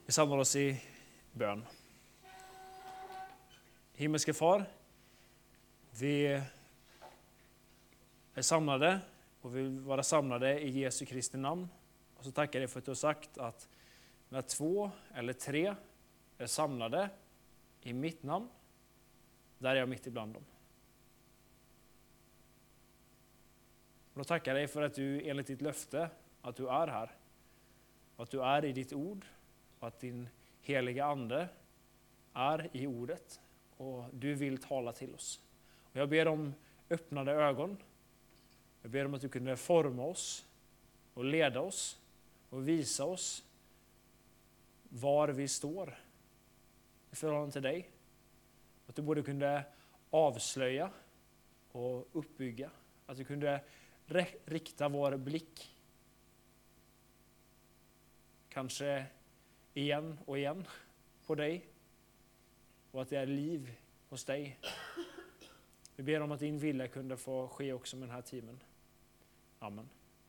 Vi samlar oss i bön. Himmelske far, vi är samlade och vill vara samlade i Jesu Kristi namn. Och så tackar jag för att du har sagt att när 2 eller 3 är samlade i mitt namn, där är jag mitt ibland dem. Och då tackar jag dig för att du enligt ditt löfte, att du är här. Och att du är i ditt ord. Och att din heliga ande är i ordet. Och du vill tala till oss. Och jag ber om öppnade ögon. Jag ber om att du kunde forma oss och leda oss och visa oss var vi står i förhållande till dig. Att du både kunde avslöja och uppbygga. Att du kunde rikta vår blick. Kanske igen och igen på dig. Och att det är liv hos dig. Vi ber om att din vilja kunde få ske också med den här timmen. Amen.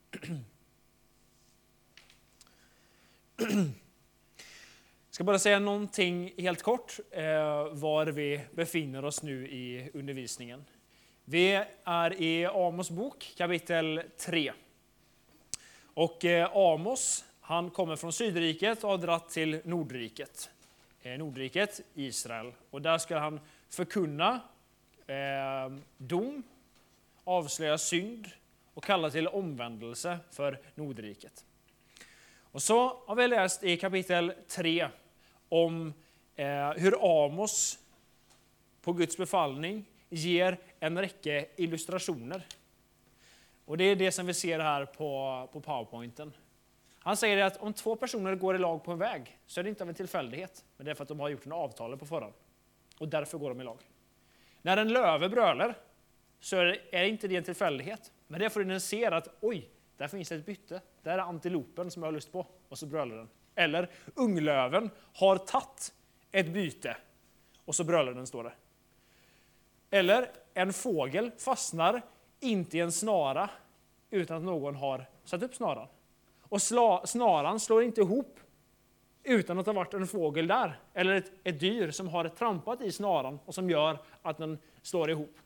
Jag ska bara säga någonting helt kort var vi befinner oss nu i undervisningen. Vi är i Amos bok, kapitel 3. Och Amos, han kommer från Sydriket och har dratt till Nordriket. Nordriket, Israel. Och där ska han förkunna dom, avslöja synd och kalla till omvändelse för Nordriket. Och så har vi läst i kapitel 3 om hur Amos på Guds befallning ger en räcka illustrationer. Och det är det som vi ser här på PowerPointen. Han säger att om 2 personer går i lag på en väg så är det inte av en tillfällighet. Men det är för att de har gjort en avtal på förhand. Och därför går de i lag. När en löve brölar så är inte det en tillfällighet. Men det är för att den ser att oj, där finns ett bytte. Där är antilopen som jag har lust på. Och så brölar den. Eller unglöven har tagit ett byte. Och så brölar den, står det. Eller en fågel fastnar inte i en snara utan att någon har satt upp snaran. Och snaran slår inte ihop utan att det har varit en fågel där. Eller ett dyr som har trampat i snaran och som gör att den slår ihop.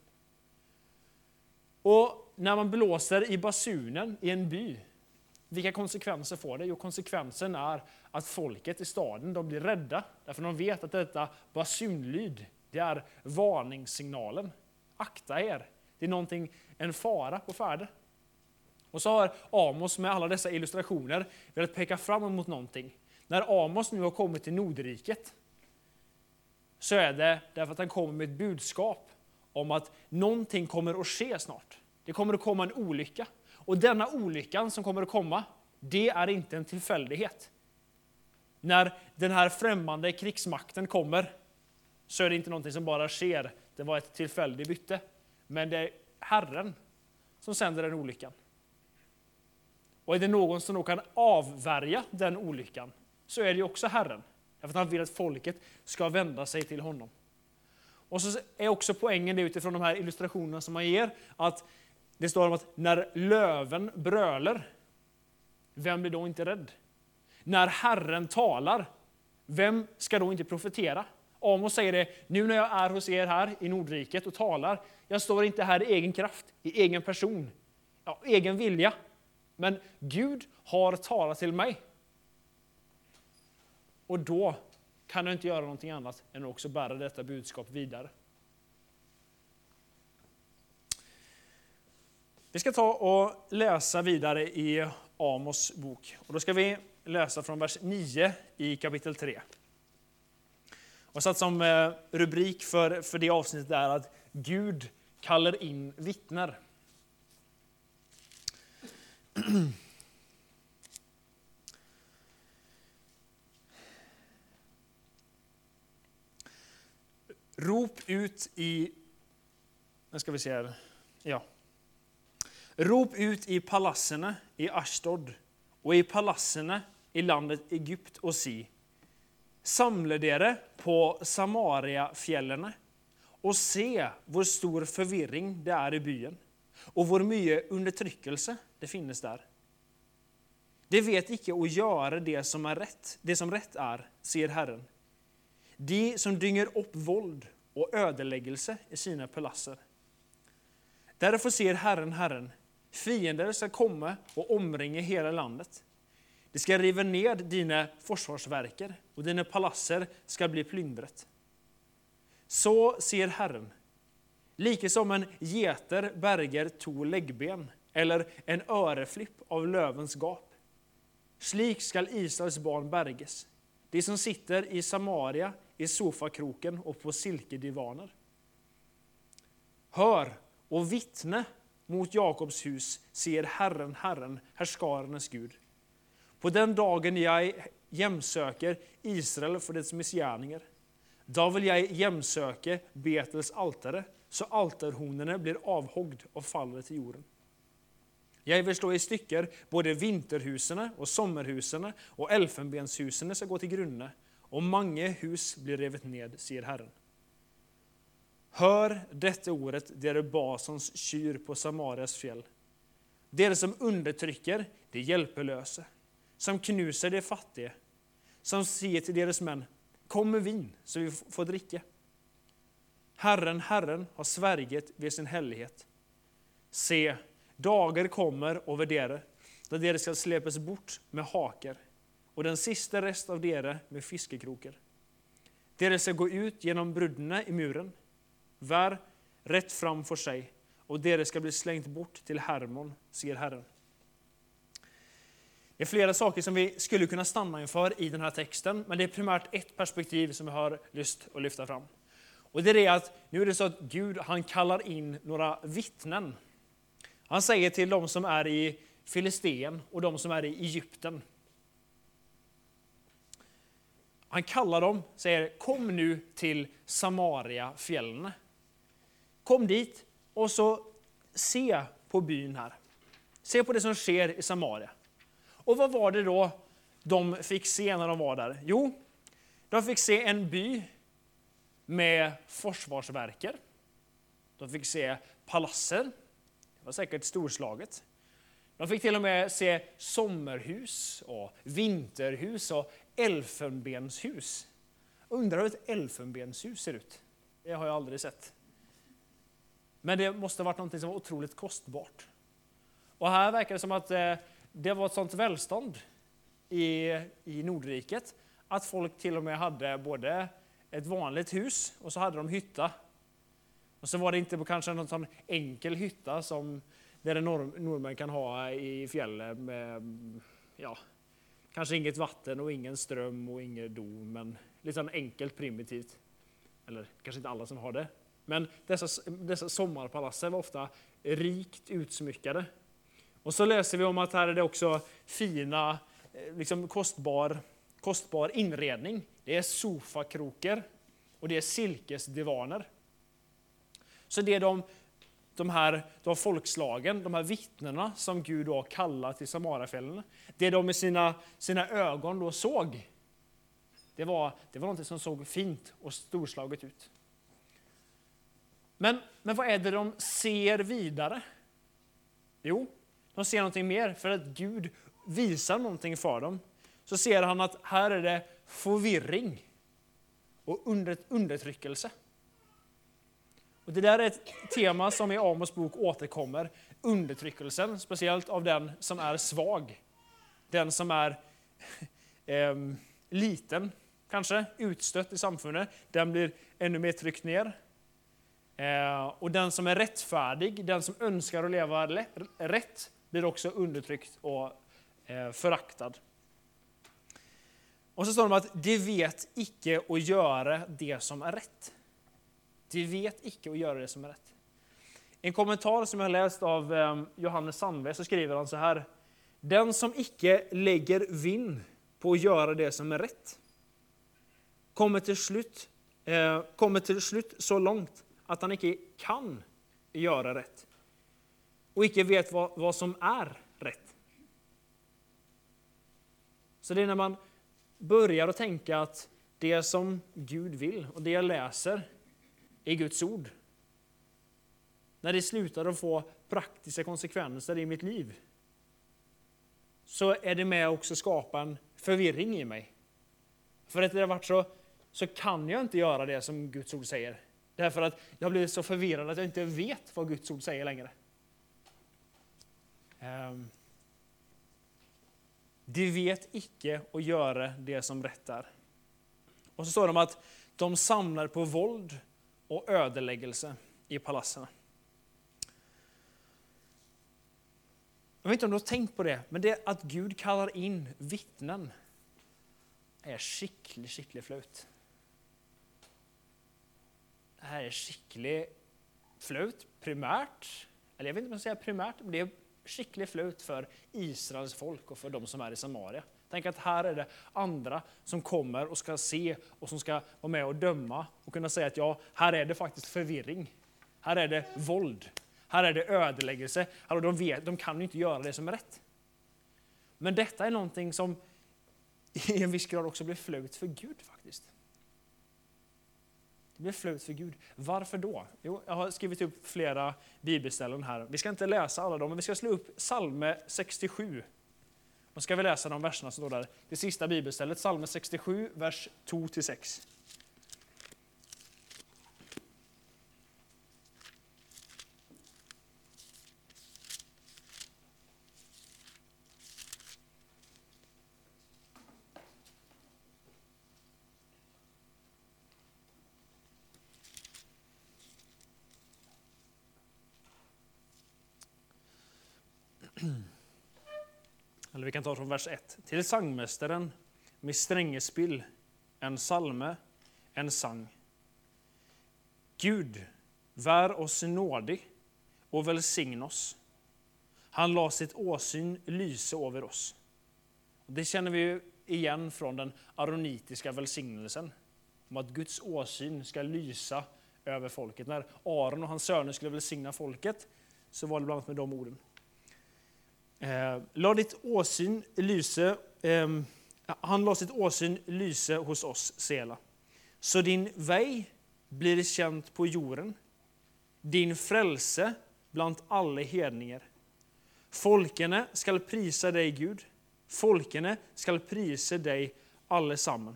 Och när man blåser i basunen i en by, vilka konsekvenser får det? Jo, konsekvensen är att folket i staden, de blir rädda. Därför de vet att detta basunlyd, det är varningssignalen. Akta er, det är en fara på färde. Och så har Amos med alla dessa illustrationer velat peka fram emot någonting. När Amos nu har kommit till Nordriket så är det därför att han kommer med ett budskap om att någonting kommer att ske snart. Det kommer att komma en olycka. Och denna olyckan som kommer att komma, det är inte en tillfällighet. När den här främmande krigsmakten kommer så är det inte någonting som bara sker. Det var ett tillfälligt byte. Men det är Herren som sänder den olyckan. Och är det någon som då kan avvärja den olyckan så är det också Herren. Därför att han vill att folket ska vända sig till honom. Och så är också poängen det utifrån de här illustrationerna som man ger. Att det står om att när löven brölar, vem blir då inte rädd? När Herren talar, vem ska då inte profetera? Amos säger det, nu när jag är hos er här i Nordriket och talar, jag står inte här i egen kraft, i egen person, egen vilja. Men Gud har talat till mig. Och då kan jag inte göra någonting annat än att också bära detta budskap vidare. Vi ska ta och läsa vidare i Amos bok. Och då ska vi läsa från vers 9 i kapitel 3. Och satt som rubrik för det avsnittet är att Gud kallar in vittner. Rop ut i... Nu ska vi se här. Ja. Rop ut i palatserna i Ashdod och i palatserna i landet Egypt och si. Samla dere på Samaria-fjällen och se vår stor förvirring det är i byen och vår mycket undertryckelse det finnes där. De vet icke att göra det som är rätt, det som rätt är, säger Herren. De som dynger upp våld och ödeläggelse i sina palatser. Därför säger Herren, fiender ska komma och omringa hela landet. De ska riva ned dina försvarsverker och dina palatser ska bli plyndret. Så säger Herren, lika som en geter berger 2 läggben eller en öreflipp av lövens gap. Slik skall Israels barn berges, de som sitter i Samaria, i sofakroken och på silkedivaner. Hör och vittne mot Jakobs hus, säger Herren, härskarernas Gud. På den dagen jag jämsöker Israel för dess missgärningar, då vill jag jämsöka Betels altare, så altarhonorna blir avhogd och faller till jorden. Jag vill slå i stycken både vinterhusen och sommarhusen, och elfenbenshusen ska gå till grunne, och många hus blir revet ned, säger Herren. Hör detta ordet, dere Basans kyr på Samarias fjäll. Dere som undertrycker de hjälpelösa, som knuser de fattiga, som säger till deras män, kom med vin så vi får dricka. Herren har svärget vid sin hellighet. Se, dagar kommer över dere, då dere ska släpas bort med hakar, och den sista rest av dere med fiskekrokar. Dere ska gå ut genom bruddarna i muren, var rätt fram för sig, och dere ska bli slängt bort till Hermon, säger Herren. Det är flera saker som vi skulle kunna stanna inför i den här texten, men det är primärt ett perspektiv som jag har lust att lyfta fram. Och det är att nu är det så att Gud, han kallar in några vittnen. Han säger till de som är i Filisteen och de som är i Egypten. Han kallar dem, säger, kom nu till Samaria-fjällen. Kom dit och så se på byn här. Se på det som sker i Samaria. Och vad var det då de fick se när de var där? Jo, de fick se en by med försvarsverker. De fick se palatser. Det var säkert storslaget. De fick till och med se sommarhus och vinterhus och elfenbenshus. Undrar hur ett elfenbenshus ser ut. Det har jag aldrig sett. Men det måste ha varit något som var otroligt kostbart. Och här verkar det som att det var ett sånt välstånd i Nordriket att folk till och med hade både ett vanligt hus och så hade de hytta. Och så var det inte kanske någon sån enkel hytta som där norrmän kan ha i fjällen med kanske inget vatten och ingen ström och ingen dom, men lite enkelt primitivt. Eller kanske inte alla som har det. Men dessa sommarpalatser var ofta rikt utsmyckade. Och så läser vi om att här är det också fina, kostbar inredning. Det är sofakrokar och det är silkesdivaner. Så det är de här folkslagen, de här vittnena som Gud då kallar till Samariafjällen, det de med sina ögon då såg, det var något som såg fint och storslaget ut. Men vad är det de ser vidare? Jo, de ser någonting mer, för att Gud visar någonting för dem. Så ser han att här är det förvirring och undertryckelse. Och det där är ett tema som i Amos bok återkommer. Undertryckelsen, speciellt av den som är svag. Den som är liten, kanske utstött i samfundet. Den blir ännu mer tryckt ner. Och den som är rättfärdig, den som önskar att leva rätt, blir också undertryckt och föraktad. Och så står det att de vet icke att göra det som är rätt. De vet icke att göra det som är rätt. En kommentar som jag har läst av Johannes Sandberg, så skriver han så här: den som icke lägger vinn på att göra det som är rätt kommer till slut så långt att han icke kan göra rätt och icke vet vad som är rätt. Så det är när man börjar att tänka att det som Gud vill och det jag läser i Guds ord, när det slutar att få praktiska konsekvenser i mitt liv, så är det med också skapa en förvirring i mig. För att det har varit så kan jag inte göra det som Guds ord säger. Därför att jag blir så förvirrad att jag inte vet vad Guds ord säger längre. De vet icke att göra det som rätt är. Och så står det om att de samlar på våld och ödeläggelse i palatserna. Jag vet inte om du har tänkt på det, men det att Gud kallar in vittnen är skicklig flut. Det här är skicklig flut primärt, eller jag vet inte om jag säger primärt, men det är skicklig flut för Israels folk och för de som är i Samaria. Tänk att här är det andra som kommer och ska se och som ska vara med och döma och kunna säga att ja, här är det faktiskt förvirring. Här är det våld. Här är det ödeläggelse. Alltså de kan ju inte göra det som är rätt. Men detta är någonting som i en viss grad också blir flut för Gud faktiskt. Det blir flut för Gud. Varför då? Jo, jag har skrivit upp flera bibelställen här. Vi ska inte läsa alla dem, men vi ska slå upp Psalm 67. Och ska vi läsa de verserna som står där. Det sista bibelstället, Psalm 67, vers 2-6. Eller vi kan ta från vers 1. Till sangmästaren med strängespill, en salme, en sang. Gud, vär oss nådig och välsign oss. Han la sitt åsyn lyse över oss. Det känner vi ju igen från den aronitiska välsignelsen. Om att Guds åsyn ska lysa över folket. När Aron och hans söner skulle välsigna folket så var det bland annat med de orden. Han la sitt åsyn lyse hos oss, Sela. Så din väg blir känt på jorden, din frälse bland alla hedningar. Folkene skall prisa dig, Gud. Folkene skall prisa dig allesammen.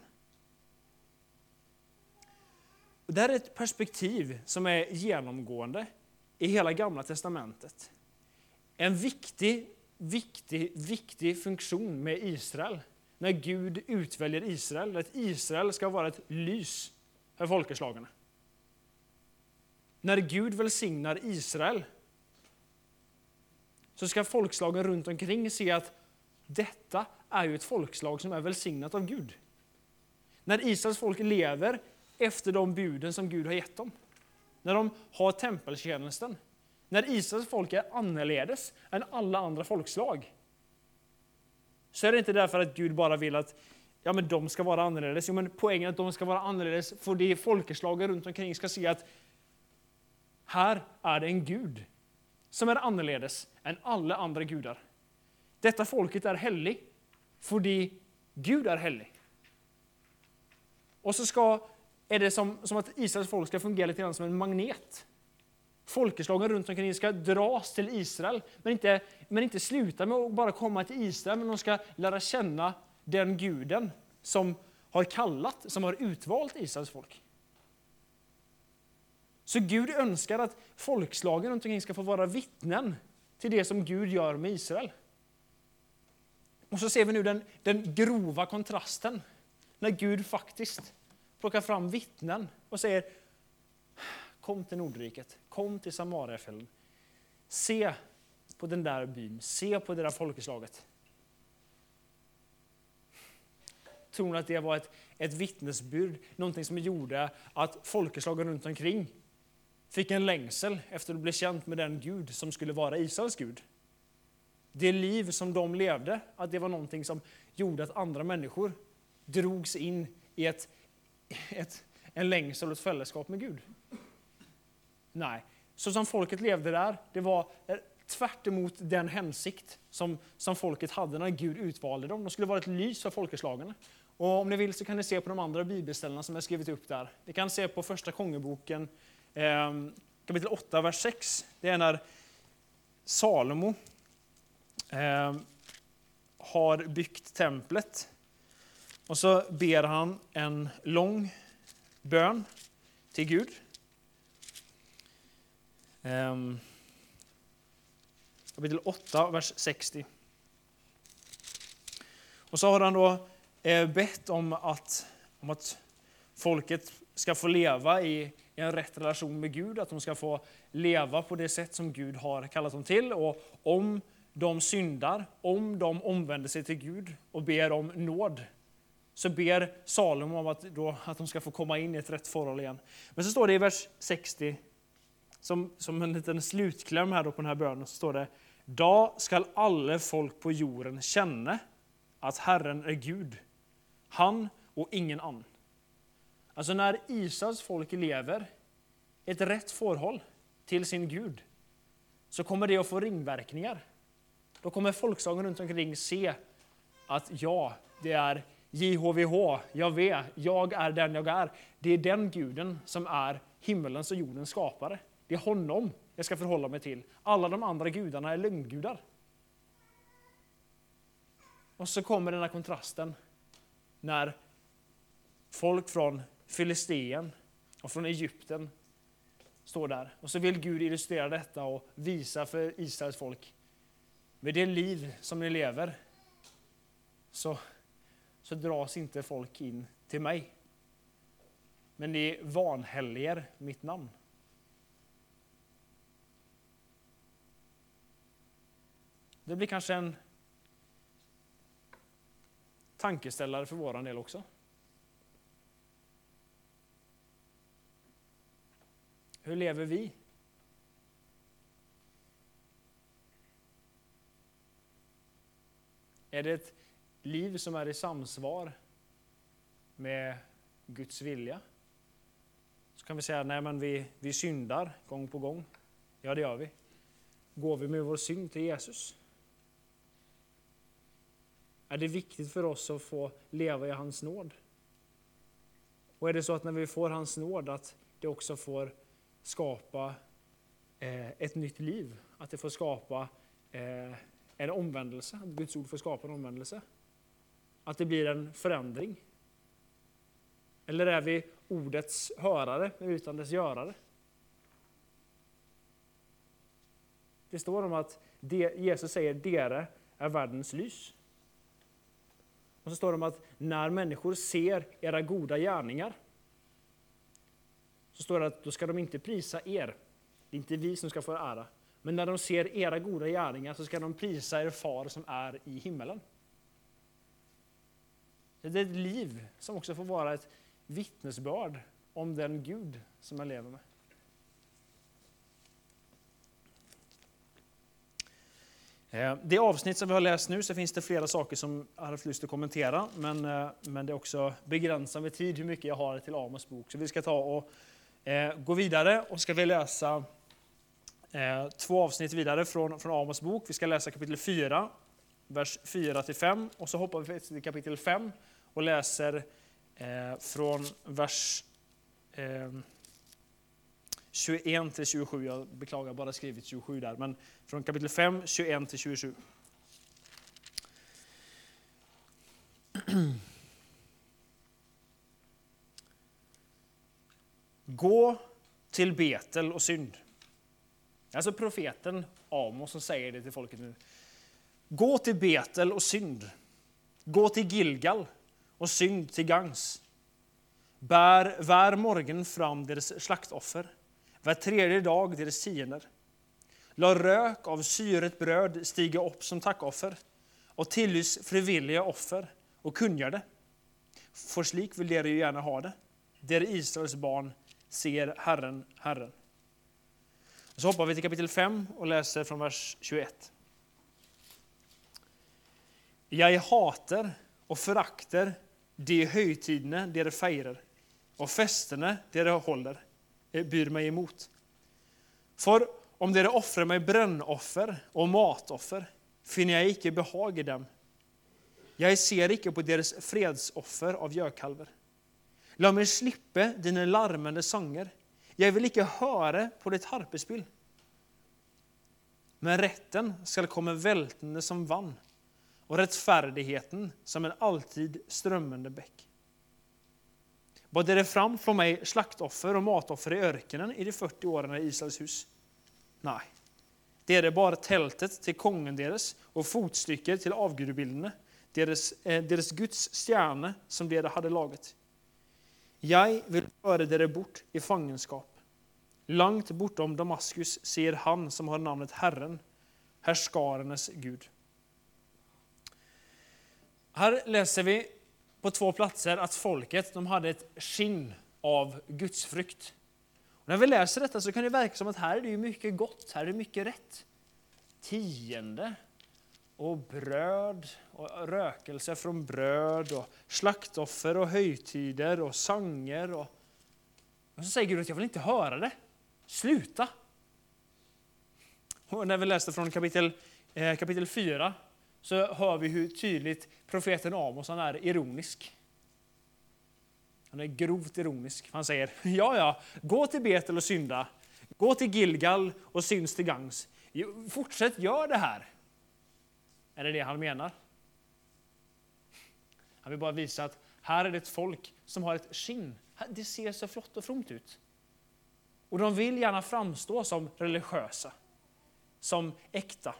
Det här är ett perspektiv som är genomgående i hela Gamla testamentet. En viktig funktion med Israel. När Gud utväljer Israel. Att Israel ska vara ett lys för folkeslagarna. När Gud välsignar Israel så ska folkslagen runt omkring se att detta är ju ett folkslag som är välsignat av Gud. När Israels folk lever efter de buden som Gud har gett dem. När de har tempeltjänsten. När Israels folk är annorledes än alla andra folkslag. Så är det inte därför att Gud bara vill att men de ska vara annorledes. Jo, men poängen är att de ska vara annorledes för de folkeslagen runt omkring ska se att här är det en Gud som är annorledes än alla andra gudar. Detta folket är helig för Gud är helig. Och så är det som att Israels folk ska fungera lite grann som en magnet. Folkeslagen runt omkring ska dras till Israel, men inte sluta med att bara komma till Israel, men de ska lära känna den guden som har utvalt Israels folk. Så Gud önskar att folkslagen runt omkring ska få vara vittnen till det som Gud gör med Israel. Och så ser vi nu den grova kontrasten när Gud faktiskt plockar fram vittnen och säger: kom till Nordriket, kom till Samariafällen. Se på den där byn, se på det där folkeslaget. Tror ni att det var ett vittnesbyrd, någonting som gjorde att folkeslagen runt omkring fick en längsel efter att bli känt med den Gud som skulle vara Israels Gud? Det liv som de levde, att det var någonting som gjorde att andra människor drogs in i en längsel och ett fällskap med Gud? Nej, så som folket levde där, det var tvärt emot den hänsikt som folket hade när Gud utvalde dem. De skulle vara ett lys för folkeslagarna. Och om ni vill så kan ni se på de andra bibelställena som jag skrivit upp där. Vi kan se på första Konungboken, kapitel 8, vers 6. Det är när Salomo har byggt templet. Och så ber han en lång bön till Gud. Kapitel 8, vers 60. Och så har han då bett om att folket ska få leva i en rätt relation med Gud, att de ska få leva på det sätt som Gud har kallat dem till. Och om de syndar, om de omvänder sig till Gud och ber om nåd, så ber Salomo om att de ska få komma in i ett rätt förhåll igen. Men så står det i vers 60, som en liten slutkläm här då på den här bönen, så står det: Då skall alla folk på jorden känna att Herren är Gud, han och ingen annan. Alltså när Israels folk lever ett rätt förhåll till sin Gud, så kommer det att få ringverkningar. Då kommer folkslagen runt omkring se att ja, det är JHVH, jag är den jag är. Det är den guden som är himmelens och jordens skapare. Det är honom jag ska förhålla mig till. Alla de andra gudarna är lögngudar. Och så kommer den här kontrasten när folk från Filisteen och från Egypten står där. Och så vill Gud illustrera detta och visa för Israels folk: med det liv som ni lever så dras inte folk in till mig. Men ni vanhelger mitt namn. Det blir kanske en tankeställare för våran del också. Hur lever vi? Är det ett liv som är i samsvar med Guds vilja? Så kan vi säga, nej men vi syndar gång på gång. Ja, det gör vi. Går vi med vår synd till Jesus? Är det viktigt för oss att få leva i hans nåd? Och är det så att när vi får hans nåd att det också får skapa ett nytt liv? Att det får skapa en omvändelse? Att Guds ord får skapa en omvändelse? Att det blir en förändring? Eller är vi ordets hörare utan dess görare? Det står om att Jesus säger: dere är världens lys. Och så står det om att när människor ser era goda gärningar, så står det att då ska de inte prisa er. Det är inte vi som ska få ära. Men när de ser era goda gärningar så ska de prisa er far som är i himmelen. Det är ett liv som också får vara ett vittnesbörd om den Gud som jag lever med. Det avsnitt som vi har läst nu, så finns det flera saker som jag har haft lust att kommentera, men det är också begränsat med tid hur mycket jag har till Amos bok. Så vi ska ta och gå vidare och ska vi läsa 2 avsnitt vidare från Amos bok. Vi ska läsa kapitel 4, vers 4-5, och så hoppar vi till kapitel 5 och läser från vers 21-27. Jag beklagar, bara skrivit 27 där, men från kapitel 5, 21-27. Gå till Betel och synd. Alltså profeten Amos som säger det till folket nu. Gå till Betel och synd. Gå till Gilgal och synd till Gans. Bär var morgon fram deras slaktoffer. Var tredje dag deras tiender. La rök av syret bröd stiga upp som tackoffer. Och tillys frivilliga offer och kungar det. För slik vill dere ju gärna ha det. Dere Israels barn ser Herren, Herren. Så hoppar vi till kapitel 5 och läser från vers 21. Jag hater och förakter de högtidene dere feirer, och festerna dere håller byr mig emot. För om dere offrar mig brännoffer och matoffer, finner jag icke behag i dem. Jag ser icke på deras fredsoffer av gökalver. Låt mig slippa dina larmande sånger. Jag vill icke höra på ditt harpespel. Men rätten skall komma vältande som vann, och rättfärdigheten som en alltid strömmande bäck. Bad det fram från mig slaktoffer och matoffer i öknen i de 40 åren i Israels hus? Nej, det är det bara tältet till kongen deras och fotstycket till avgudebilderna, deras Guds stjärna som det hade lagat. Jag vill föra dere bort i fangenskap. Långt bortom Damaskus ser han som har namnet Herren, härskarernas Gud. Här läser vi på 2 platser att folket hade ett skinn av Guds frykt. Och när vi läser detta så kan det verka som att här är det mycket gott, här är det mycket rätt. Tiende och bröd och rökelse från bröd och slaktoffer och höjtider och sånger. Och så säger Gud att jag vill inte höra det. Sluta! Och när vi läste från kapitel 4 så hör vi hur tydligt profeten Amos är ironisk. Han är grovt ironisk. Han säger, ja, gå till Betel och synda. Gå till Gilgal och syns till gangs. Fortsätt, gör det här. Är det han menar? Han vill bara visa att här är det ett folk som har ett skinn. Det ser så flott och fromt ut. Och de vill gärna framstå som religiösa. Som äkta.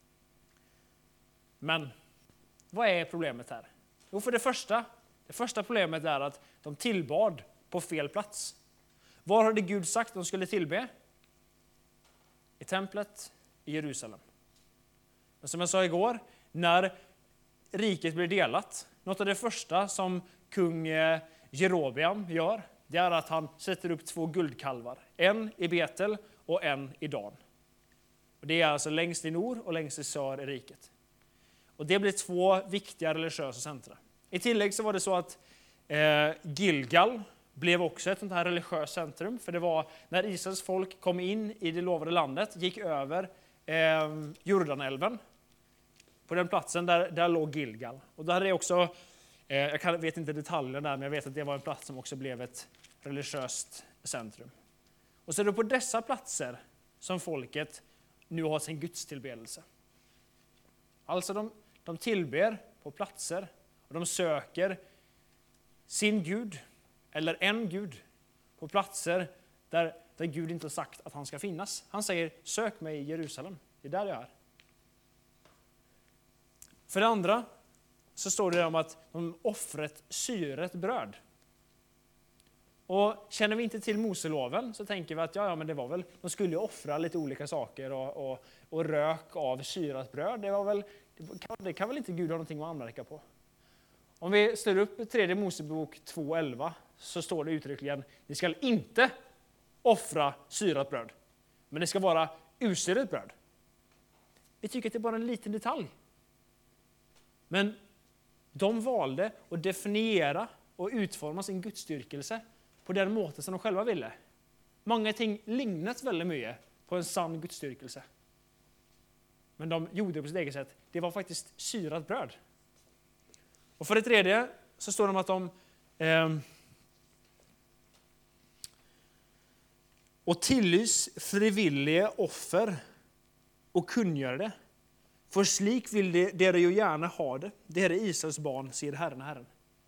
Men vad är problemet här? Jo, för det första problemet är att de tillbad på fel plats. Var hade Gud sagt att de skulle tillbe? I templet i Jerusalem. Men som jag sa igår, när riket blir delat, något av det första som kung Jerobeam gör, det är att han sätter upp 2 guldkalvar. En i Betel och en i Dan. Och det är alltså längst i nord och längst i sör i riket. Och det blir 2 viktiga religiösa centra. I tillägg så var det så att Gilgal blev också ett sånt här religiöst centrum. För det var när Israels folk kom in i det lovade landet, gick över Jordanälven. På den platsen där låg Gilgal. Och där är också, jag vet inte detaljerna där, men jag vet att det var en plats som också blev ett religiöst centrum. Och så är det på dessa platser som folket nu har sin gudstillbedelse. Alltså de tillber på platser och de söker sin Gud eller en Gud på platser där Gud inte har sagt att han ska finnas. Han säger, sök mig i Jerusalem, det är där jag är. För det andra så står det om att de offret syret bröd. Och känner vi inte till Moseloven så tänker vi att men det var väl, de skulle ju offra lite olika saker och rök av syrat bröd. Det kan väl inte Gud ha någonting att anmärka på. Om vi slår upp 3 Mosebok 2:11 så står det uttryckligen, ni ska inte offra syrat bröd, men det ska vara usyrat bröd. Vi tycker att det är bara en liten detalj. Men de valde att definiera och utforma sin gudsdyrkelse på den måten som de själva ville. Många ting lignat väldigt mycket på en sann gudsdyrkelse. Men de gjorde det på sitt eget sätt. Det var faktiskt syrat bröd. Och för det tredje så står det om att de och tillys frivilliga offer och kungör det. För slik vill det ju gärna ha det. Det är Israels barn, ser Herren.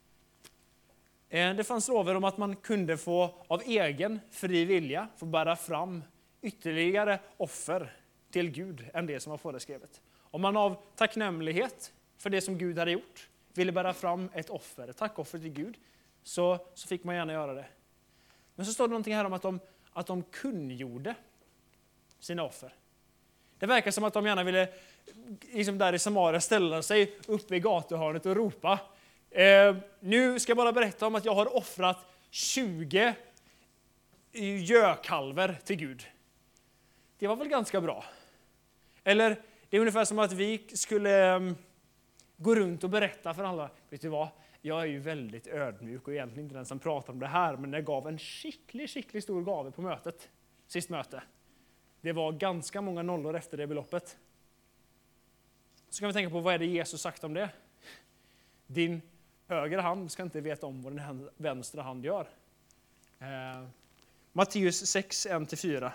Det fanns lover om att man kunde få av egen fri vilja få bära fram ytterligare offer till Gud än det som var föreskrivet. Om man av tacknämlighet för det som Gud hade gjort ville bära fram ett offer, ett tackoffer till Gud, så fick man gärna göra det. Men så står det någonting här om att de kungjorde sina offer. Det verkar som att de gärna ville, liksom där i Samaria, ställa sig uppe i gatuhörnet och ropa. Nu ska jag bara berätta om att jag har offrat 20 gökalver till Gud. Det var väl ganska bra. Eller det är ungefär som att vi skulle gå runt och berätta för alla. Vet du vad? Jag är ju väldigt ödmjuk och egentligen inte den som pratar om det här, men jag gav en skicklig stor gave på mötet. Sist möte. Det var ganska många nollor efter det beloppet. Så kan vi tänka på, vad är det Jesus sagt om det? Din högra hand ska inte veta om vad den vänstra hand gör. Matteus 6, 1-4.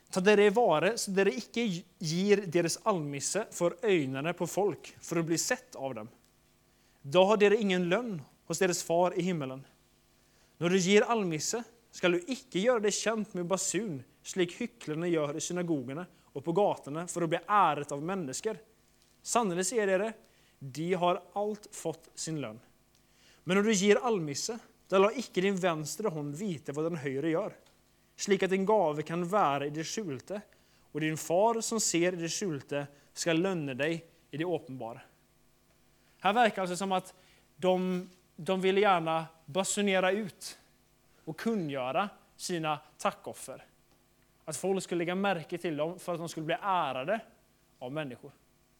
Ta dere vare, så dere ikke gir deres almisse for øynene på folk, for å bli sett av dem. Da har dere ingen lønn hos deres far i himmelen. Når du gir almisse, skal du ikke gjøre det kjent med basun, slik hyklerne gjør i synagogene og på gatene for å bli æret av mennesker. Sannelig sier dere, de har alt fått sin lønn. Men når du gir almisse, da la ikke din venstre hånd vite hva den høyre gjør, slik at din gave kan være i det skjulte, og din far som ser i det skjulte skal lønne deg i det åpenbare. Här verkar det som att de ville gärna basunera ut och kungöra sina tackoffer. Att folk skulle lägga märke till dem för att de skulle bli ärade av människor.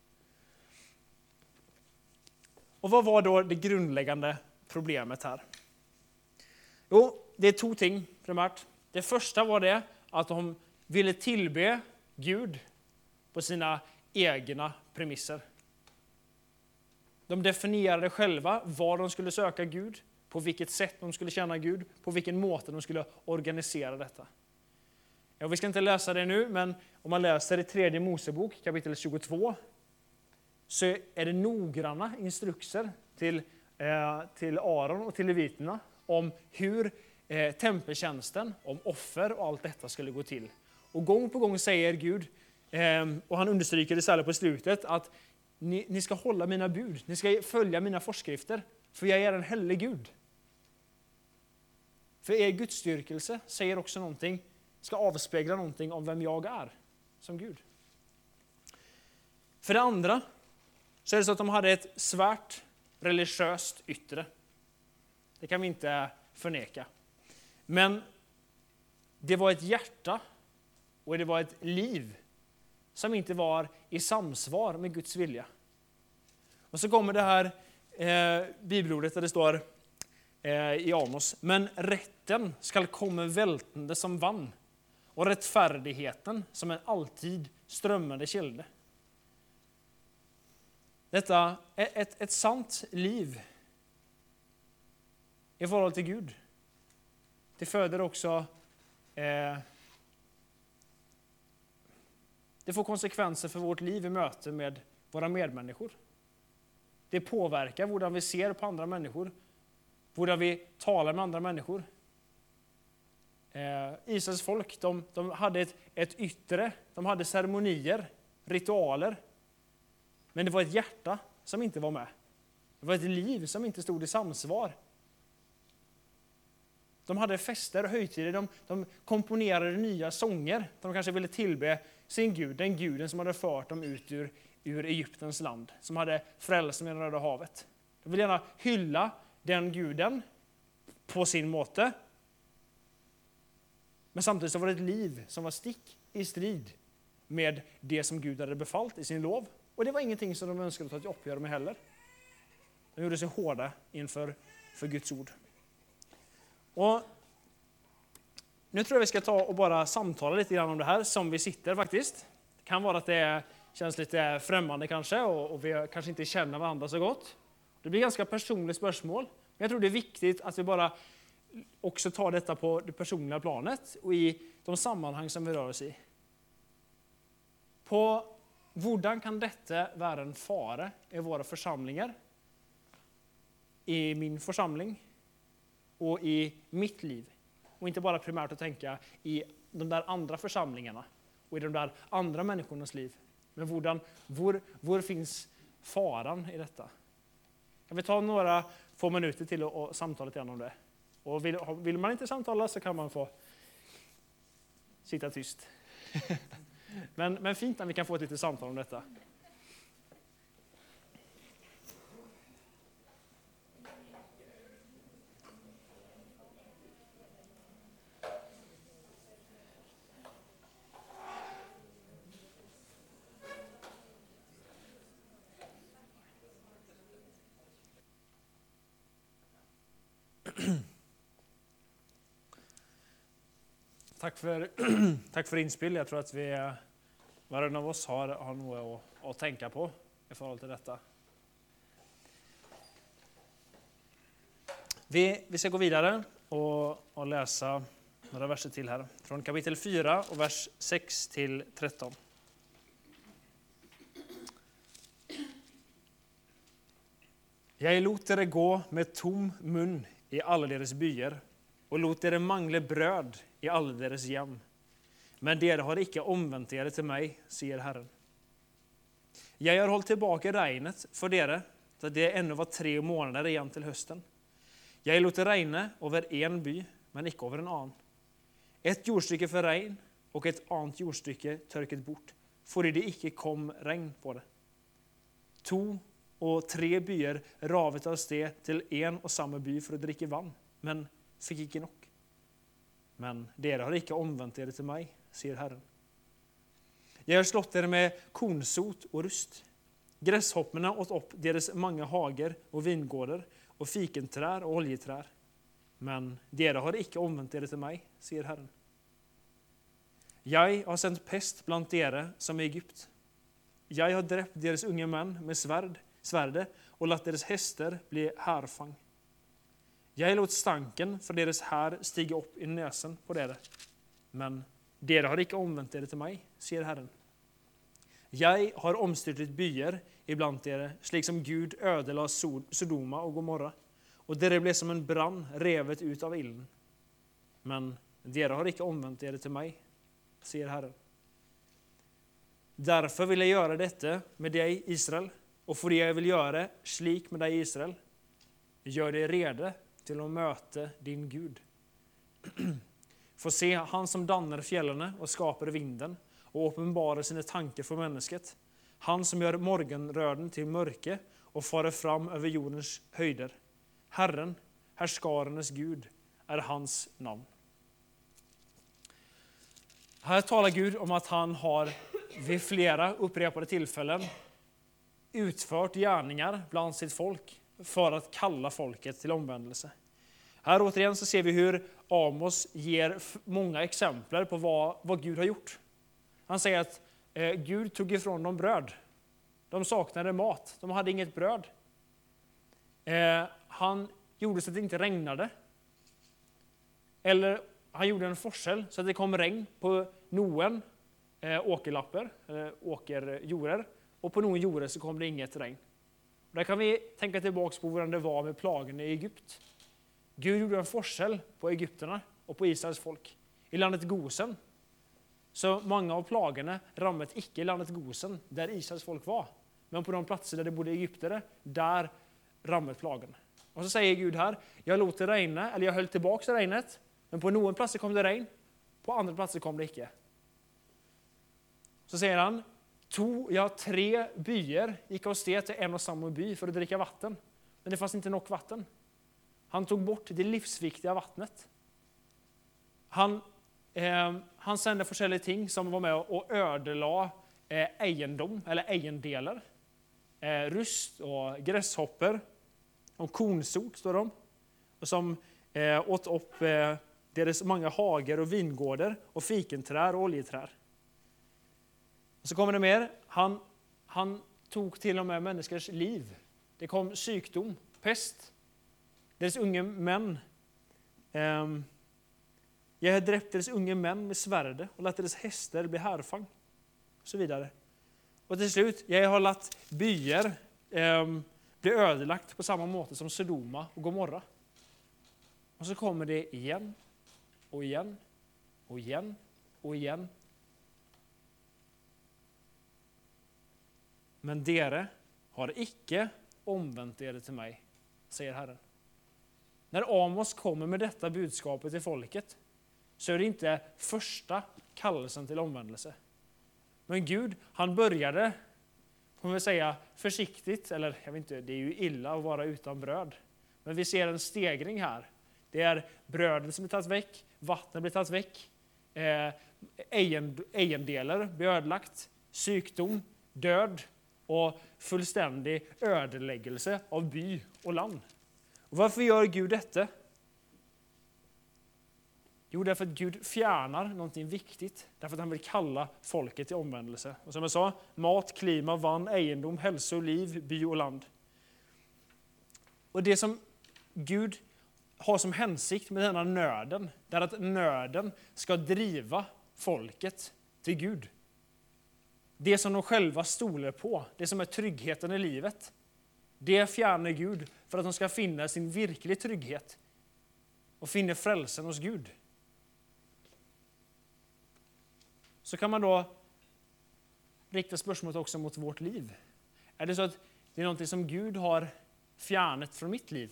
Och vad var då det grundläggande problemet här? Jo, det är två ting primärt. Det första var det att de ville tillbe Gud på sina egna premisser. De definierade själva var de skulle söka Gud, på vilket sätt de skulle tjäna Gud, på vilken måte de skulle organisera detta. Ja, vi ska inte läsa det nu, men om man läser i 3 Mosebok kapitel 22 så är det noggranna instruktioner till Aron och till leviterna om hur tempeltjänsten, om offer och allt detta skulle gå till. Och gång på gång säger Gud, och han understryker det särskilt på slutet, att ni ska hålla mina bud, ni ska följa mina föreskrifter, för jag är en helig Gud. För er gudstyrkelse säger också någonting, ska avspegla någonting om vem jag är som Gud. För det andra så är det så att de hade ett svärt religiöst yttre. Det kan vi inte förneka. Men det var ett hjärta och det var ett liv som inte var i samsvar med Guds vilja. Och så kommer det här bibelordet där det står i Amos: men rätten skall komma vältande som vann, och rättfärdigheten som en alltid strömmande källa. Detta är ett sant liv i förhållande till Gud. Det föder också det får konsekvenser för vårt liv i möte med våra medmänniskor. Det påverkar hur vi ser på andra människor, hur vi talar med andra människor. Israels folk, de hade ett yttre, de hade ceremonier, ritualer. Men det var ett hjärta som inte var med. Det var ett liv som inte stod i samsvar. De hade fester och högtider, de komponerade nya sånger. De kanske ville tillbe sin Gud, den guden som hade fört dem ut ur Egyptens land, som hade frälst med Röda havet. De ville gärna hylla den guden på sin måte. Men samtidigt så var det ett liv som var stick i strid med det som Gud hade befallt i sin lov. Och det var ingenting som de önskade ta ett uppgör med heller. De gjorde sig hårda inför Guds ord. Och nu tror jag vi ska ta och bara samtala lite grann om det här som vi sitter faktiskt. Det kan vara att det känns lite främmande kanske och vi kanske inte känner varandra så gott. Det blir ganska personligt spörsmål. Men jag tror det är viktigt att vi bara också tar detta på det personliga planet och i de sammanhang som vi rör oss i. På hvordan kan detta vara en fara i våra församlingar, i min församling och i mitt liv? Och inte bara primärt att tänka i de där andra församlingarna och i de där andra människornas liv. Men var finns faran i detta? Kan vi ta några få minuter till och samtala lite grann om det? Och vill man inte samtala så kan man få sitta tyst. Men fint när vi kan få ett litet samtal om detta. Tack för inspel. Jag tror att var och en av oss har något att tänka på i förhållande till detta. Vi ska gå vidare och läsa några verser till här. Från kapitel 4 och vers 6 till 13. Jeg lot dere gå med tom munn i alle deres byer, og lot dere mangle brød i alle deres hjem. Men dere har ikke omvendt dere til meg, sier Herren. Jeg har holdt tilbake regnet for dere, da det ennå var 3 måneder igjen til høsten. Jeg lot det regne over en by, men ikke over en annen. Et jordstykke for regn, og et annet jordstykke tørket bort, fordi det ikke kom regn på det. 2 og 3 byer ravet av sted til en og samme by for å drikke vann, men fikk ikke nok. Men dere har ikke omvendt dere til meg, sier Herren. Jeg har slått dere med kornsot og rust. Gresshoppene åt opp deres mange hager og vingårder og fikentrær og oljetrær. Men dere har ikke omvendt dere til meg, sier Herren. Jeg har sendt pest blant dere som i Egypt. Jeg har drept deres unge menn med sverdet og latt deres hester bli hærfang. Jeg lot stanken fra deres hær stige opp i nesen på dere. Men dere har ikke omvendt dere til meg, sier Herren. Jeg har omstyrtet byer iblant dere, slik som Gud ødela Sodoma og Gomorra, og dere ble som en brann revet ut av ilden. Men dere har ikke omvendt dere til meg, sier Herren. Derfor vil jeg gjøre dette med deg, Israel, og fordi jeg vil gjøre slik med deg, Israel, gjør deg rede til å møte din Gud. For se, han som danner fjellene og skaper vinden, og åpenbarer sine tanker for mennesket, han som gjør morgenrøden til mørke og farer fram over jordens høyder. Herren, herskarenes Gud, er hans navn. Her taler Gud om at han har ved flere upprepade tillfällen utført gärningar bland sitt folk för att kalla folket till omvändelse. Här återigen så ser vi hur Amos ger många exempel på vad Gud har gjort. Han säger att Gud tog ifrån dem bröd. De saknade mat. De hade inget bröd. Han gjorde så att det inte regnade. Eller han gjorde en forskel så att det kom regn på noen åkerlapper, åkerjorder. Och på noen jorder så kom det inget regn. Där kan vi tänka tillbaka på hur det var med plagen i Egypt. Gud gjorde en forskel på egypterna och på Israels folk. I landet Gosen, så många av plagene rammet ikke i landet Gosen, der Israels folk var. Men på de platser der det bodde egyptere, der rammet plagen. Og så sier Gud her, jeg lot det regne, eller jeg holdt tilbake regnet, men på noen plasser kom det regn, på andre plasser kom det ikke. Så sier han, 3 byer gikk av sted til en og samme by for å drikke vatten, men det fanns ikke nok vatten. Han tog bort det livsviktige vattnet. Han sendte forskjellige ting som var med å ødela eiendom, eller eiendeler. Rust og gresshopper, og kornsot, står det om, og som åt opp deres mange hager og vingårder, og fikentrær og oljetrær. Og så kommer det mer. Han tog til og med menneskers liv. Det kom sykdom, pest. Deres unge menn. Jeg har drept deres unge menn med sverdet, og latt deres hester bli hærfang. Og så videre. Og til slutt, jeg har latt byer bli ødelagt på samme måte som Sodoma og Gomorra. Og så kommer det igjen, og igjen, og igjen, og igjen. Men dere har ikke omvendt dere til meg, sier Herren. Når Amos kommer med detta budskapet til folket, så är det inte första kallelsen till omvändelse. Men Gud, han började, får vi säga, försiktigt, eller jag vet inte, det är ju illa att vara utan bröd. Men vi ser en stegring här. Det är bröden som blir tagit väck, vattnet blir tagit väck, eiendelar blir ödelagt, sykdom, död och fullständig ödeläggelse av by och land. Och varför gör Gud detta? Jo, därför att Gud fjärnar någonting viktigt. Därför att han vill kalla folket till omvändelse. Och som jag sa, mat, klima, vann, egendom, hälsa och liv, by och land. Och det som Gud har som hänsikt med denna nöden, där att nöden ska driva folket till Gud. Det som de själva stoler på, det som är tryggheten i livet, det fjärnar Gud för att de ska finna sin verkliga trygghet och finna frälsen hos Gud. Så kan man då rikta spörsmålet också mot vårt liv. Är det så att det är någonting som Gud har fjärnat från mitt liv?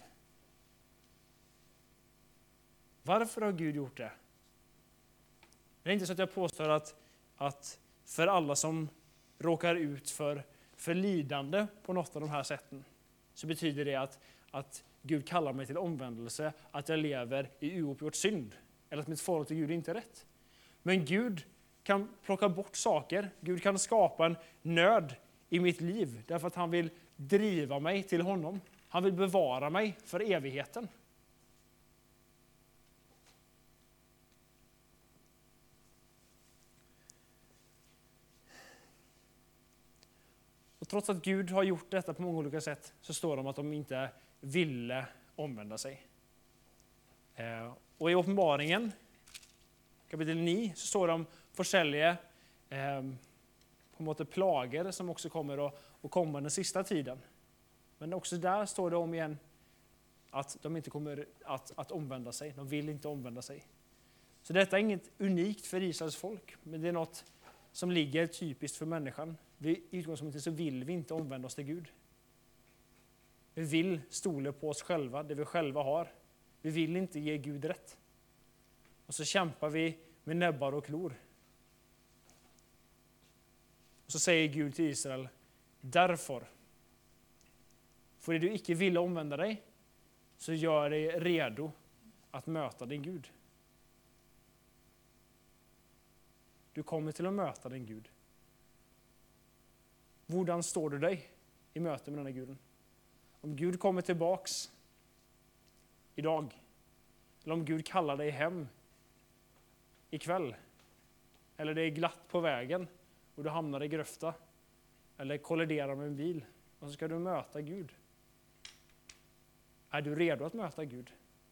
Varför har Gud gjort det? Det är inte så att jag påstår att för alla som råkar ut för lidande på något av de här sätten, så betyder det att Gud kallar mig till omvändelse, att jag lever i ouppgjort synd, eller att mitt förhållande till Gud inte är rätt. Men Gud kan plocka bort saker. Gud kan skapa en nöd i mitt liv, därför att han vill driva mig till honom. Han vill bevara mig för evigheten. Och trots att Gud har gjort detta på många olika sätt, så står det om att de inte ville omvända sig. Och i Uppenbaringen, kapitel 9, så står det om forskjellige på en måte plager som också kommer att komma den sista tiden. Men också där står det om igen att de inte kommer att omvända sig. De vill inte omvända sig. Så detta är inget unikt för Israels folk, men det är något som ligger typiskt för människan. I utgångspunkten så vill vi inte omvända oss till Gud. Vi vill stola på oss själva, det vi själva har. Vi vill inte ge Gud rätt. Och så kämpar vi med näbbar och klor. Och så säger Gud till Israel, därför, för det du icke vill omvända dig, så gör dig redo att möta din Gud. Du kommer till att möta din Gud. Hvordan står du dig i möte med denna Guden? Om Gud kommer tillbaks idag, eller om Gud kallar dig hem ikväll, eller det är glatt på vägen och du hamnar i gröfta, eller kolliderar med en bil, och så ska du möta Gud. Är du redo att möta Gud?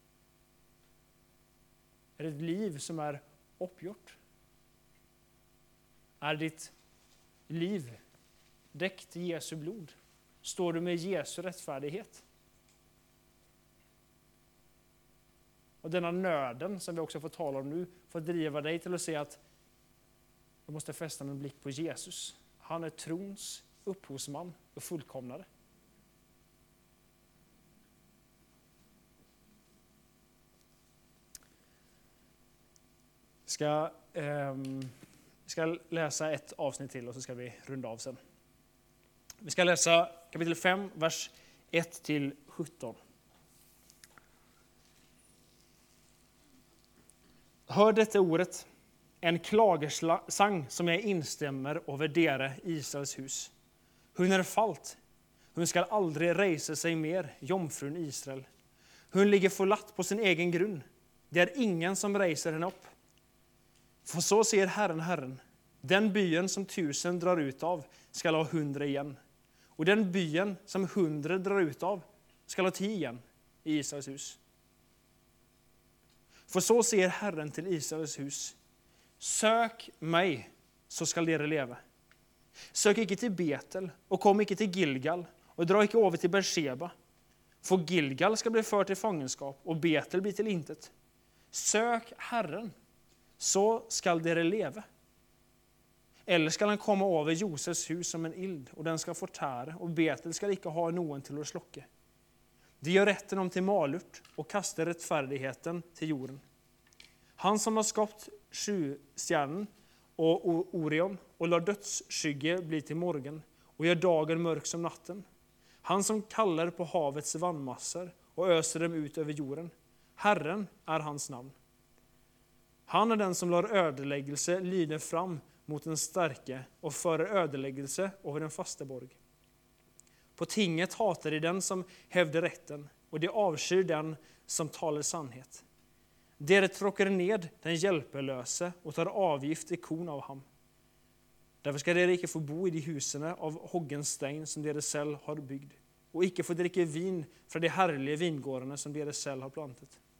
Är det ett liv som är uppgjort? Är ditt liv däckt i Jesu blod? Står du med Jesu rättfärdighet? Och denna nöden som vi också får tala om nu får driva dig till att se att du måste fästa en blick på Jesus. Han är trons upphovsman och fullkomnare. Vi ska läsa ett avsnitt till och så ska vi runda av sen. Vi ska läsa kapitel 5, vers 1-17. Hör detta ordet, en klagersang som jag instämmer över dere Israels hus. Hun är falt, hun skal aldrig resa sig mer, jomfrun Israel. Hun ligger forlatt på sin egen grunn. Det är ingen som reiser henne upp. För så säger Herren, den byen som 1000 drar ut av skall ha 100 igen. Och den byen som 100 drar ut av skall ha 10 igen i Israels hus. För så säger Herren till Israels hus, sök mig så skall dere leva. Sök icke till Betel och kom icke till Gilgal och dra icke över till Beersheba. För Gilgal ska bli fört till fångenskap och Betel bli till intet. Sök Herren, så skall dere leva. Eller skall han komma över Josefs hus som en ild, och den ska fortäre, och Betel skall icke ha någon till att slocka. De gör rätten om till malurt och kastar rättfärdigheten till jorden. Han som har skapat sjustjärnen och Orion och låter dödsskygge bli till morgon och gör dagen mörk som natten. Han som kallar på havets vannmassor och öser dem ut över jorden. Herren är hans namn. Han är den som låter ödeläggelse lyda fram mot den starke och förer ödeläggelse över den fasta borg. På tinget hatar de den som hävdar rätten, och de avskyr den som talar sannhet. Dere tråkar ned den hjälpelöse och tar avgift i kon av ham. Därför ska dere icke få bo i de husene av hoggen stein som dere selv har bygd, och icke få drikke vin fra de herlige vingårdene som dere selv har plantet.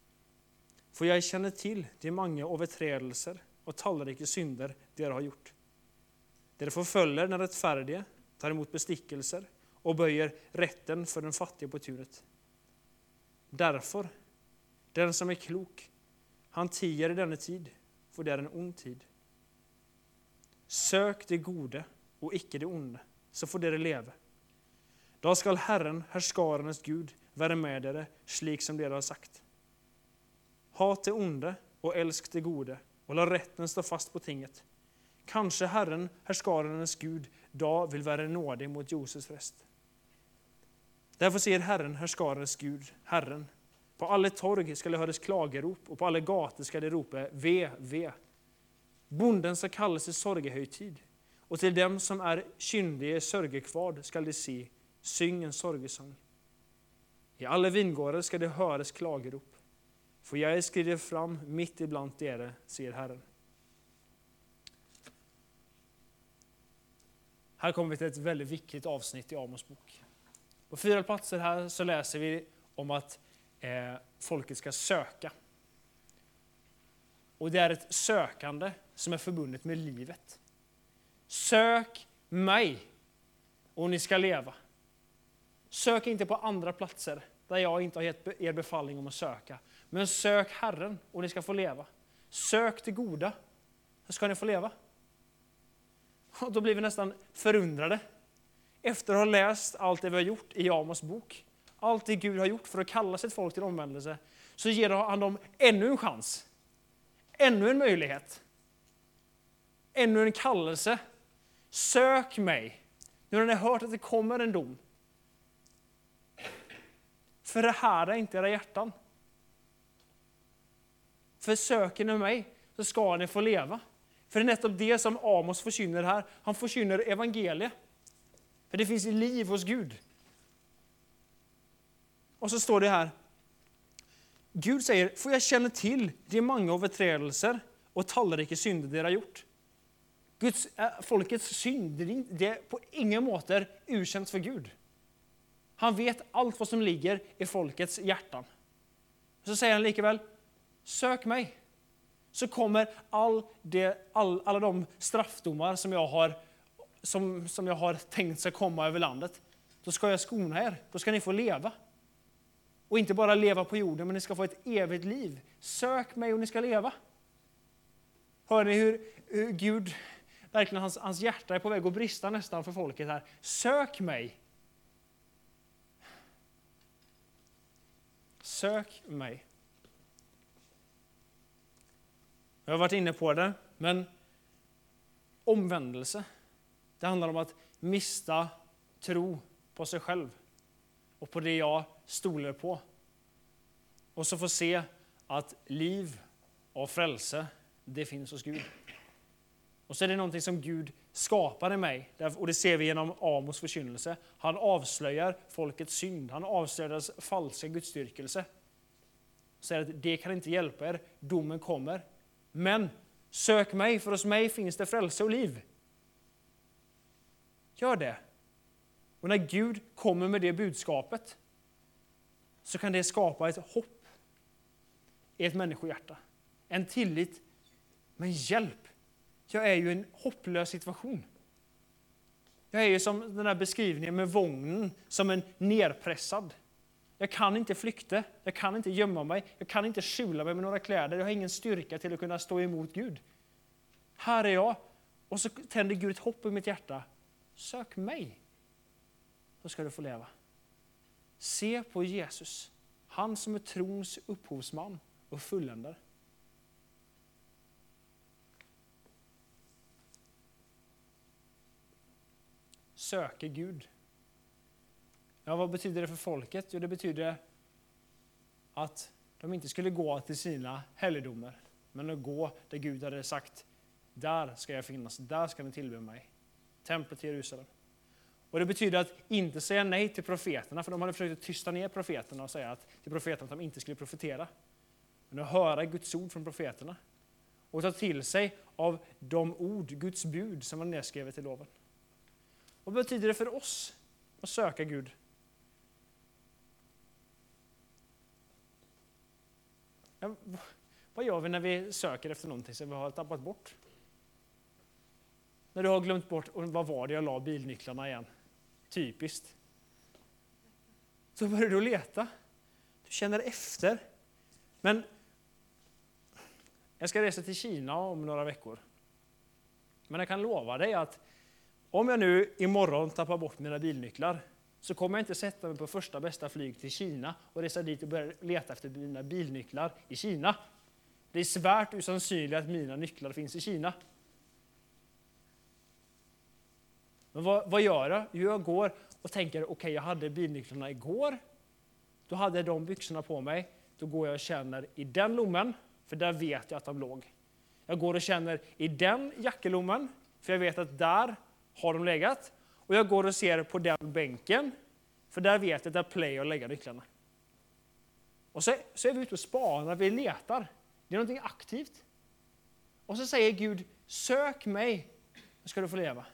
för jag känner till de många överträdelser och talrika synder dere har gjort. Dere förföljer den rättfärdige, tar emot bestickelser och böjer rätten för den fattige på tunet. Därför, den som är klok, han tiger i denna tid, för det är en ond tid. Sök det gode och icke det onde, så får dere leve. Då skall Herren, härskarenes Gud, vara med dere, slik som dere har sagt. Hat det onde och älsk det gode, och låt rätten stå fast på tinget. Kanske Herren, härskarenes Gud, då vill vara nådig mot Josefs rest. Därför säger Herren, härskarenes Gud, Herren, på alla torg ska det höras klagerop, och på alla gator ska det ropa, ve, ve. Bonden ska kallas i sorgehöjtid, och till dem som är kyndiga sörgekvad skall de se, syng en sorgesång. I alla vingårdar ska det höras klagerop, för jag skrider fram mitt ibland er, säger Herren. Här kommer vi till ett väldigt viktigt avsnitt i Amos bok. På 4 platser här så läser vi om att folket ska söka. Och det är ett sökande som är förbundet med livet. Sök mig och ni ska leva. Sök inte på andra platser där jag inte har gett er befallning om att söka. Men sök Herren och ni ska få leva. Sök det goda så ska ni få leva. Och då blir vi nästan förundrade. Efter att ha läst allt det vi har gjort i Amos bok, allt det Gud har gjort för att kalla sitt folk till omvändelse, så ger han dem ännu en chans. Ännu en möjlighet. Ännu en kallelse. Sök mig. Nu har ni hört att det kommer en dom. Förhärda inte era hjärtan. För söker ni mig så ska ni få leva. För det är nettopp det som Amos förkynner här. Han förkynner evangeliet. För det finns liv hos Gud. Och så står det här. Gud säger, för jag känner till de många överträdelser och talrika synder de har gjort. Folkets synd, det är på ingen måte urkänt för Gud. Han vet allt vad som ligger i folkets hjärtan. Så säger han likaväl, sök mig. Så kommer alla de straffdomar som jag har tänkt ska komma över landet. Då ska jag skona er. Då ska ni få leva. Och inte bara leva på jorden, men ni ska få ett evigt liv. Sök mig och ni ska leva. Hör ni hur Gud, verkligen hans hjärta är på väg att brista nästan för folket här. Sök mig. Sök mig. Jag har varit inne på det, men omvändelse, det handlar om att mista tro på sig själv och på det jag stolar på. Och så få se att liv och frälse, det finns hos Gud. Och så är det någonting som Gud skapar i mig. Och det ser vi genom Amos förkynnelse. Han avslöjar folkets synd. Han avslöjar deras falska gudstyrkelse. Säger att det kan inte hjälpa er. Domen kommer. Men sök mig, för hos mig finns det frälse och liv. Gör det. Och när Gud kommer med det budskapet så kan det skapa ett hopp i ett människohjärta. En tillit. Men hjälp. Jag är ju i en hopplös situation. Jag är ju som den här beskrivningen med vågnen, som en nerpressad. Jag kan inte flykta, jag kan inte gömma mig, jag kan inte skjula mig med några kläder. Jag har ingen styrka till att kunna stå emot Gud. Här är jag, och så tänder Gud ett hopp i mitt hjärta. Sök mig, så ska du få leva. Se på Jesus, han som är trons upphovsman och fulländare. Söker Gud. Ja, vad betyder det för folket? Jo, det betyder att de inte skulle gå till sina helgedomar, men att gå där Gud hade sagt, där ska jag finnas, där ska ni tillbe mig. Templet i Jerusalem. Och det betyder att inte säga nej till profeterna, för de hade försökt tysta ner profeterna och säga till profeterna att de inte skulle profetera. Men att höra Guds ord från profeterna och ta till sig av de ord, Guds bud som var nedskrivet i loven. Vad betyder det för oss att söka Gud? Vad gör vi när vi söker efter någonting som vi har tappat bort? När du har glömt bort, och vad var det jag la bilnycklarna igen? Typiskt. Så börjar du leta. Du känner efter. Men jag ska resa till Kina om några veckor. Men jag kan lova dig att om jag nu imorgon tappar bort mina bilnycklar, så kommer jag inte sätta mig på första bästa flyg till Kina och resa dit och börja leta efter mina bilnycklar i Kina. Det är svärt osannolikt att mina nycklar finns i Kina. Men vad gör jag? Jo, jag går och tänker, okej, jag hade bilnycklarna igår. Då hade jag de byxorna på mig. Då går jag och känner i den lommen, för där vet jag att de låg. Jag går och känner i den jackelommen, för jag vet att där har de legat. Och jag går och ser på den bänken, för där vet jag att där plejer att lägga nycklarna. Och så är vi ute och spanar, vi letar. Det är någonting aktivt. Och så säger Gud, sök mig, så ska du få leva.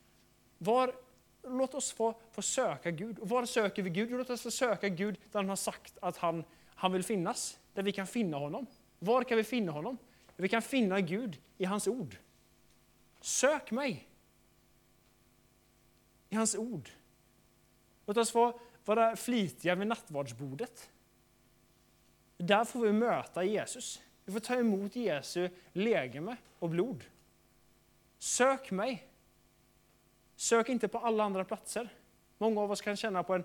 Låt oss få söka Gud. Och var söker vi Gud? Låt oss få söka Gud där han har sagt att han vill finnas. Där vi kan finna honom. Var kan vi finna honom? Vi kan finna Gud i hans ord. Sök mig i hans ord. Låt oss få vara flitiga vid nattvardsbordet. Där får vi möta Jesus. Vi får ta emot Jesu legeme och blod. Sök mig. Sök inte på alla andra platser. Många av oss kan känna på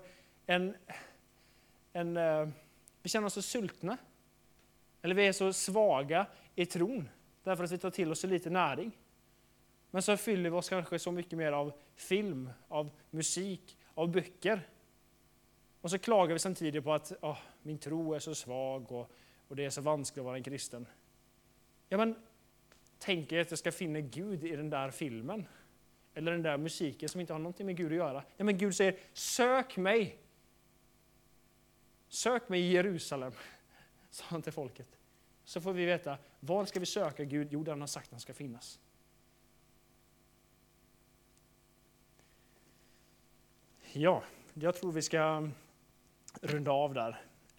vi känner oss så sultna. Eller vi är så svaga i tron. Därför att vi tar till oss så lite näring. Men så fyller vi oss kanske så mycket mer av film, av musik, av böcker. Och så klagar vi samtidigt på att min tro är så svag och det är så vanskligt att vara en kristen. Ja, men tänk er att jag ska finna Gud i den där filmen. Eller den där musiken som inte har någonting med Gud att göra. Ja, men Gud säger, sök mig. Sök mig i Jerusalem, sa han till folket. Så får vi veta, var ska vi söka Gud? Jo, där han har sagt att han ska finnas. Ja, jag tror vi ska runda av där.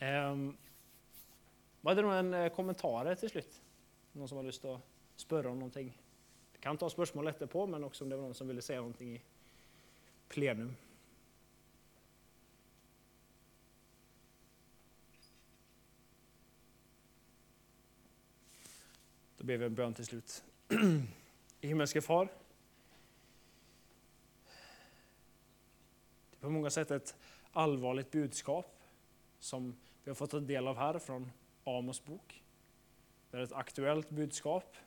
Var det någon kommentar till slut? Någon som har lust att spöra om någonting? Vi kan ta spörsmål efterpå, men också om det var någon som ville säga någonting i plenum. Då ber vi en bön till slut. I himmelske far, det är på många sätt ett allvarligt budskap som vi har fått ta del av här från Amos bok. Det är ett aktuellt budskap.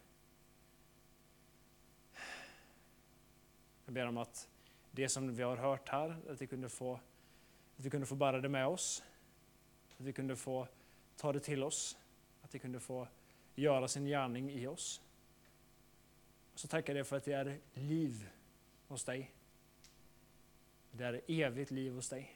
Jag ber om att det som vi har hört här, att vi kunde få bära det med oss. Att vi kunde få ta det till oss. Att vi kunde få göra sin gärning i oss. Och så tackar jag för att det är liv hos dig. Det är evigt liv hos dig.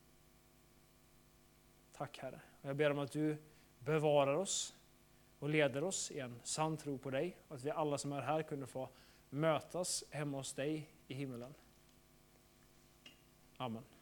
Tack Herre. Och jag ber om att du bevarar oss och leder oss i en sann tro på dig. Och att vi alla som är här kunde få mötas hemma hos dig i himmelen. Amen.